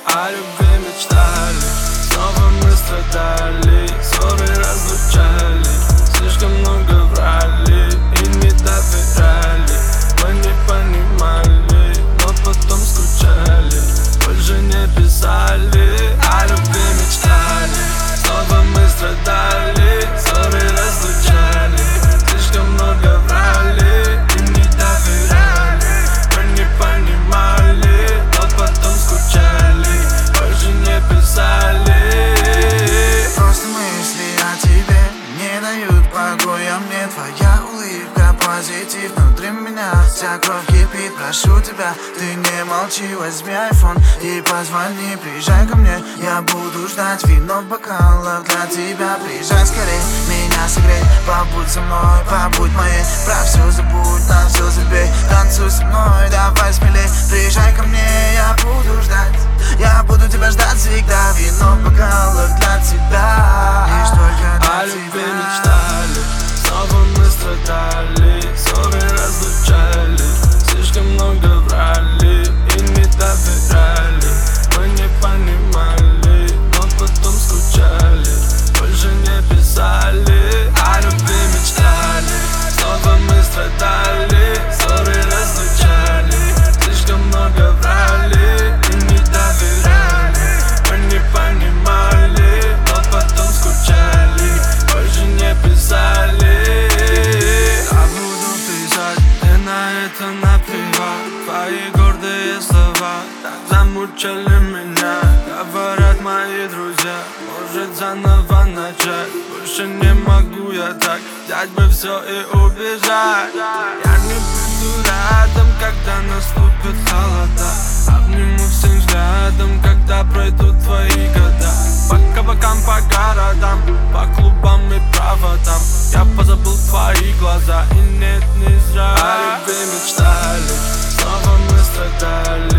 О любви мечтали, снова мы страдали, ссоры разлучали, слишком много врали и не доверяли. Мы не понимали, но потом скучали, больше не писали. О любви мечтали, снова мы страдали, ссоры разлучали, слишком много врали и не доверяли. Мы не понимали, но потом скучали, больше не писали. Просто мысли о тебе не дают покоя мне. Твоя улыбка, позитив внутри меня, вся кровь кипит. Прошу тебя, ты не молчи, возьми айфон и позвони. Приезжай ко мне, я буду ждать вино в бокалах для тебя. Приезжай скорей, меня согрей, побудь со мной, побудь моей. Про все забудь, на все забей, танцуй со мной, давай смелей. Приезжай ко мне, я буду ждать, я буду тебя ждать всегда. Вино в бокалах для тебя, лишь только для О любви тебя. мечтали, снова мы страдали, ссоры разлучали, слишком много врали и не доверяли. Мы не понимали, но потом скучали, больше не писали. О любви мечтали, снова мы страдали, ссоры разлучали, слишком много врали и не доверяли. Мы не понимали, но потом скучали, больше не писали. Я буду писать, и на это наплевать. Твои гордые слова так замучили меня. Говорят мои друзья, может заново начать. Больше не могу я так, взять бы все и убежать. Я не буду рядом, когда наступит холода. Обниму всем взглядом, когда пройдут твои года. По кабакам, по городам, по клубам и проводам я позабыл твои глаза, и нет, не зря. О любви мечтали, снова мы страдали,